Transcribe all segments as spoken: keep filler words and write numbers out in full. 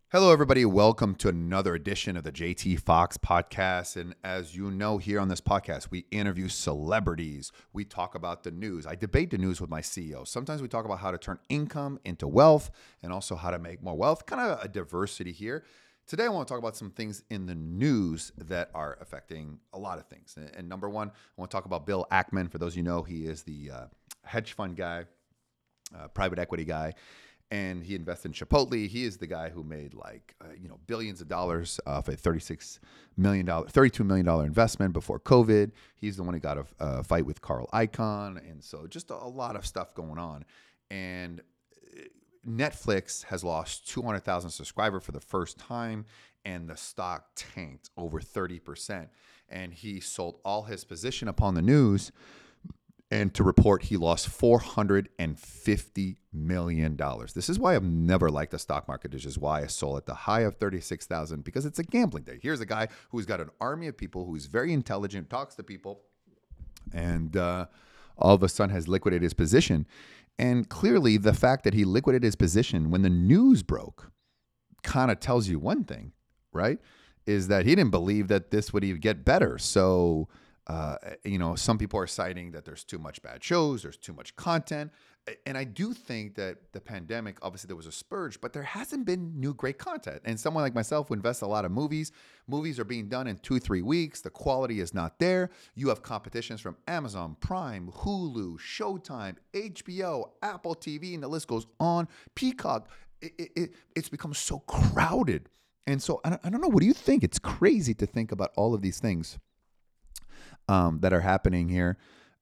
Hello, everybody. Welcome to another edition of the J T Fox podcast. And as you know, here on this podcast, we interview celebrities. We talk about the news. I debate the news with my C E O. Sometimes we talk about how to turn income into wealth and also how to make more wealth, kind of a diversity here. Today, I want to talk about some things in the news that are affecting a lot of things. And, and number one, I want to talk about Bill Ackman. For those of you who know, he is the uh, hedge fund guy, uh, private equity guy. And he invested in Chipotle. He is the guy who made like uh, you know billions of dollars off a thirty-six million dollars, thirty-two million dollars investment before COVID. He's the one who got a, a fight with Carl Icahn, and so just a, a lot of stuff going on. And Netflix has lost two hundred thousand subscribers for the first time, and the stock tanked over thirty percent. And he sold all his position upon the news. And to report, he lost four hundred fifty million dollars. This is why I've never liked the stock market. This is why I sold at the high of thirty-six thousand, because it's a gambling day. Here's a guy who's got an army of people, who's very intelligent, talks to people, and uh, all of a sudden has liquidated his position. And clearly, the fact that he liquidated his position when the news broke kind of tells you one thing, right? Is that he didn't believe that this would even get better. So... Uh, you know, some people are citing that there's too much bad shows, there's too much content. And I do think that the pandemic, obviously there was a spurge, but there hasn't been new great content. And someone like myself who invests a lot of movies, movies are being done in two, three weeks. The quality is not there. You have competitions from Amazon, Prime, Hulu, Showtime, H B O, Apple T V, and the list goes on. Peacock. It, it, it, it's become so crowded. And so I don't, I don't know. What do you think? It's crazy to think about all of these things Um, that are happening here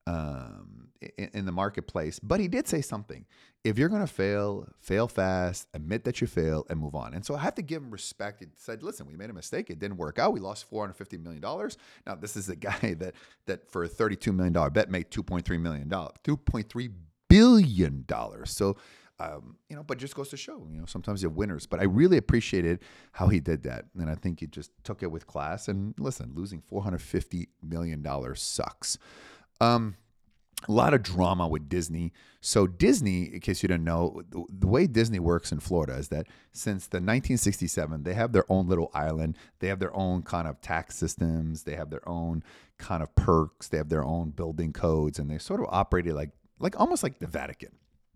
um, in, in the marketplace. But he did say something. If you're going to fail, fail fast, admit that you fail, and move on. And so I have to give him respect. He said, listen, we made a mistake. It didn't work out. We lost four hundred fifty million dollars. Now, this is a guy that that for a thirty-two million dollars bet made two point three million dollars, two point three billion dollars. So, um, you know, but just goes to show, you know, sometimes you're winners. But I really appreciated how he did that. And I think he just took it with class. And listen, losing four hundred fifty million dollars sucks. Um, a lot of drama with Disney. So Disney, in case you didn't know, the, the way Disney works in Florida is that since the nineteen sixty-seven, they have their own little island. They have their own kind of tax systems. They have their own kind of perks. They have their own building codes. And they sort of operated like, like almost like the Vatican.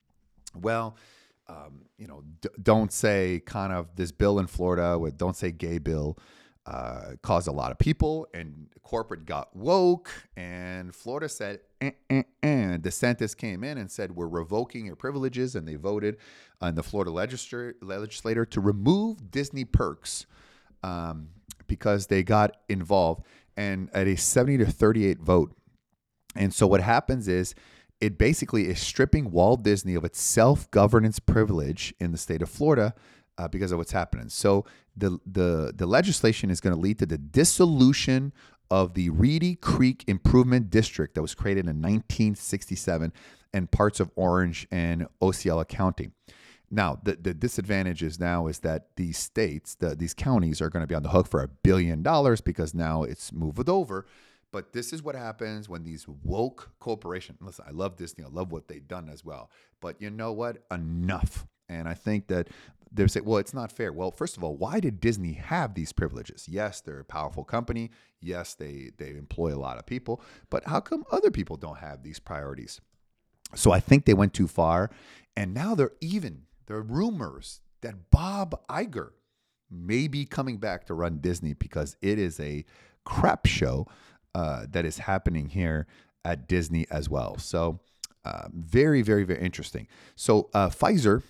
Well, um, you know, d- don't say kind of this bill in Florida with don't say gay bill uh, caused a lot of people, and corporate got woke, and Florida said, eh, eh, eh. DeSantis came in and said, we're revoking your privileges, and they voted on the Florida legislature, legislator to remove Disney perks um, because they got involved, and at a seventy to thirty-eight vote. And so what happens is, it basically is stripping Walt Disney of its self-governance privilege in the state of Florida uh, because of what's happening. So the the the legislation is going to lead to the dissolution of the Reedy Creek Improvement District that was created in nineteen sixty-seven and parts of Orange and Osceola County. Now, the, the disadvantage is now is that these states, the, these counties are going to be on the hook for a billion dollars because now it's moved over. But this is what happens when these woke corporations, listen, I love Disney. I love what they've done as well. But you know what? Enough. And I think that they say, well, it's not fair. Well, first of all, why did Disney have these privileges? Yes, they're a powerful company. Yes, they, they employ a lot of people. But how come other people don't have these priorities? So I think they went too far. And now they're even, there are rumors that Bob Iger may be coming back to run Disney because it is a crap show. Uh, that is happening here at Disney as well. So uh, very, very, very interesting. So uh, Pfizer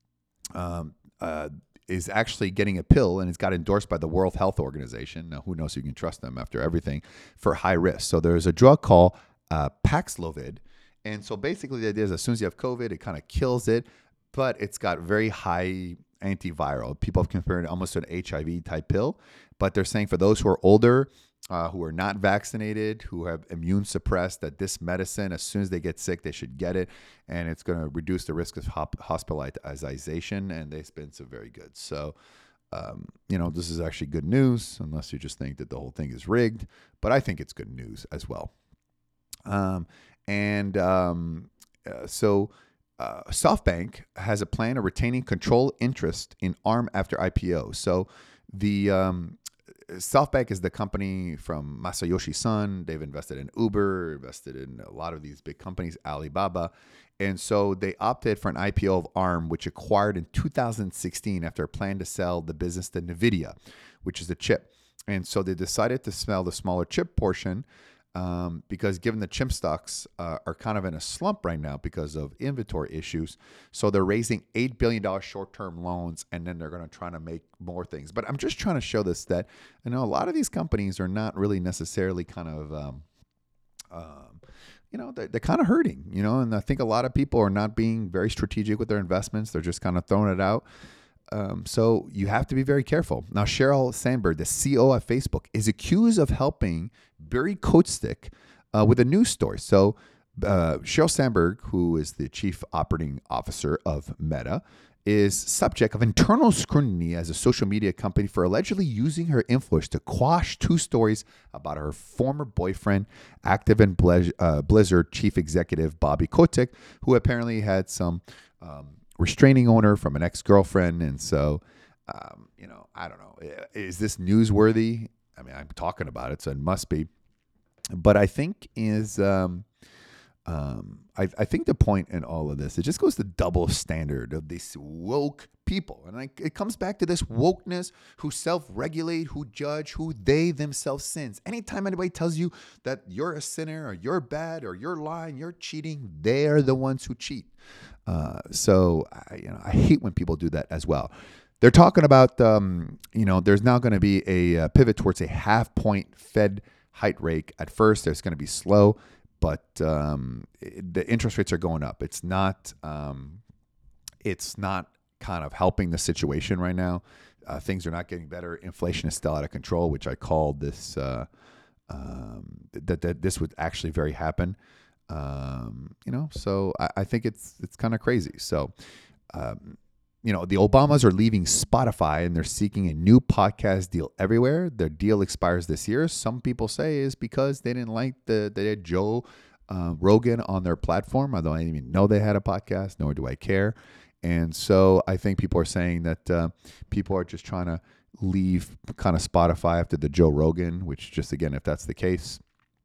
um, uh, is actually getting a pill, and it's got endorsed by the World Health Organization. Now, who knows if you can trust them after everything, for high risk. So there's a drug called uh, Paxlovid. And so basically the idea is as soon as you have COVID, it kind of kills it, but it's got very high antiviral. People have compared it almost to an H I V type pill, but they're saying for those who are older, Uh, who are not vaccinated, who have immune suppressed, that this medicine, as soon as they get sick, they should get it. And it's going to reduce the risk of hop- hospitalization. And they've been so very good. So, um, you know, this is actually good news, unless you just think that the whole thing is rigged. But I think it's good news as well. Um, and um, uh, so uh, SoftBank has a plan of retaining control interest in ARM after I P O. So the um, SoftBank is the company from Masayoshi Son. They've invested in Uber, invested in a lot of these big companies, Alibaba. And so they opted for an I P O of ARM, which acquired in two thousand sixteen after a plan to sell the business to NVIDIA, which is a chip. And so they decided to sell the smaller chip portion um, because given the chip stocks uh, are kind of in a slump right now because of inventory issues. So they're raising eight billion dollars short-term loans, and then they're going to try to make more things. But I'm just trying to show this that, you know, a lot of these companies are not really necessarily kind of... Um, um, you know, they're, they're kind of hurting, you know, and I think a lot of people are not being very strategic with their investments. They're just kind of throwing it out. Um, so you have to be very careful. Now, Sheryl Sandberg, the C E O of Facebook, is accused of helping Barry Kostic uh, with a news story. So uh, Sheryl Sandberg, who is the chief operating officer of Meta, is subject of internal scrutiny as a social media company for allegedly using her influence to quash two stories about her former boyfriend, Activision uh, Blizzard chief executive Bobby Kotick, who apparently had some um, restraining order from an ex-girlfriend. And so, um, you know, I don't know. Is this newsworthy? I mean, I'm talking about it, so it must be. But I think is... Um, Um, I, I think the point in all of this, it just goes to double standard of these woke people. And I, it comes back to this wokeness who self-regulate, who judge, who they themselves sins. Anytime anybody tells you that you're a sinner or you're bad or you're lying, you're cheating, they're the ones who cheat. Uh, so, I, you know, I hate when people do that as well. They're talking about, um, you know, there's now going to be a, a pivot towards a half point Fed height rate. At first, it's going to be slow. But um, it, the interest rates are going up. It's not. Um, it's not kind of helping the situation right now. Uh, things are not getting better. Inflation is still out of control, which I called this. Uh, um, that that this would actually very happen. Um, you know, so I, I think it's it's kind of crazy. So. Um, You know, the Obamas are leaving Spotify and they're seeking a new podcast deal everywhere. Their deal expires this year. Some people say is because they didn't like the they had Joe uh, Rogan on their platform. Although I didn't even know they had a podcast, nor do I care. And so I think people are saying that uh, people are just trying to leave kind of Spotify after the Joe Rogan, which just, again, if that's the case,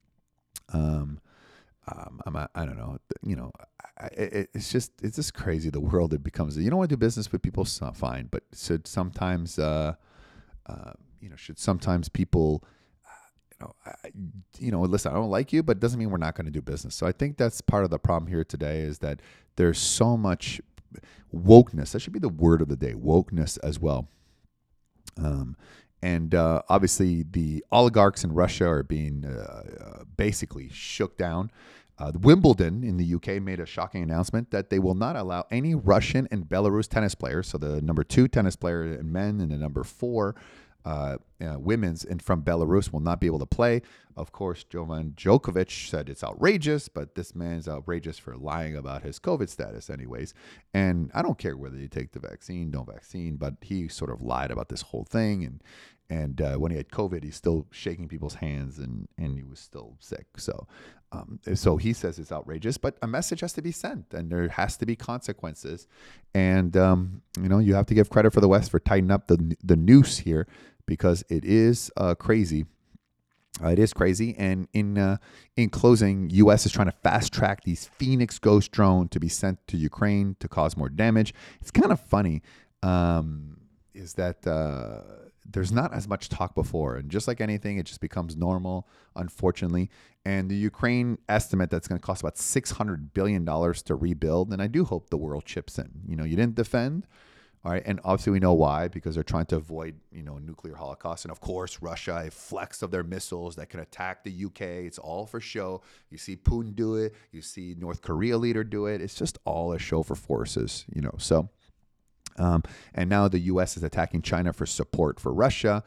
um, um, I'm, I don't know, you know, I, it, it's just, it's just crazy. The world, it becomes, you don't want to do business with people, so fine. But should sometimes, uh, uh, you know, should sometimes people, you know, I, you know, listen, I don't like you, but it doesn't mean we're not going to do business. So I think that's part of the problem here today is that there's so much wokeness. That should be the word of the day, wokeness as well. Um, and uh, obviously the oligarchs in Russia are being uh, uh, basically shook down. Uh, Wimbledon in the U K made a shocking announcement that they will not allow any Russian and Belarus tennis players, so the number two tennis player in men and the number four uh, uh, women's and from Belarus will not be able to play. Of course, Jovan Djokovic said it's outrageous, but this man's outrageous for lying about his COVID status anyways. And I don't care whether you take the vaccine, no vaccine, but he sort of lied about this whole thing. And And uh, when he had COVID, he's still shaking people's hands and, and he was still sick. So um, so he says it's outrageous, but a message has to be sent and there has to be consequences. And, um, you know, you have to give credit for the West for tightening up the the noose here because it is uh, crazy. Uh, it is crazy. And in uh, in closing, U S is trying to fast track these Phoenix Ghost drone to be sent to Ukraine to cause more damage. It's kind of funny um, is that... Uh, There's not as much talk before. And just like anything, it just becomes normal, unfortunately. And the Ukraine estimate that's going to cost about six hundred billion dollars to rebuild. And I do hope the world chips in. You know, you didn't defend. All right. And obviously we know why, because they're trying to avoid, you know, a nuclear holocaust. And of course, Russia, a flex of their missiles that can attack the U K. It's all for show. You see Putin do it. You see North Korea leader do it. It's just all a show for forces, you know, so. Um, and now the U S is attacking China for support for Russia.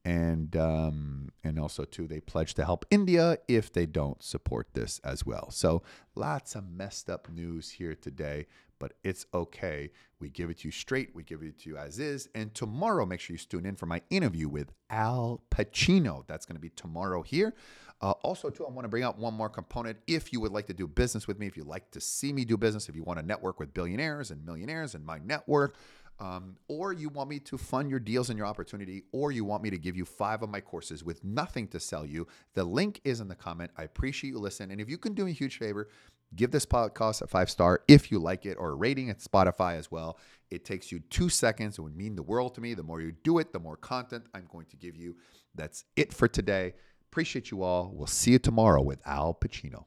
And um, and also, too, they pledge to help India if they don't support this as well. So lots of messed up news here today, but it's okay. We give it to you straight. We give it to you as is. And tomorrow, make sure you tune in for my interview with Al Pacino. That's going to be tomorrow here. Uh, also, too, I want to bring out one more component. If you would like to do business with me, if you'd like to see me do business, if you want to network with billionaires and millionaires in my network, um, or you want me to fund your deals and your opportunity, or you want me to give you five of my courses with nothing to sell you, the link is in the comment. I appreciate you listening. And if you can do me a huge favor, give this podcast a five star if you like it, or a rating at Spotify as well. It takes you two seconds. It would mean the world to me. The more you do it, the more content I'm going to give you. That's it for today. Appreciate you all. We'll see you tomorrow with Al Pacino.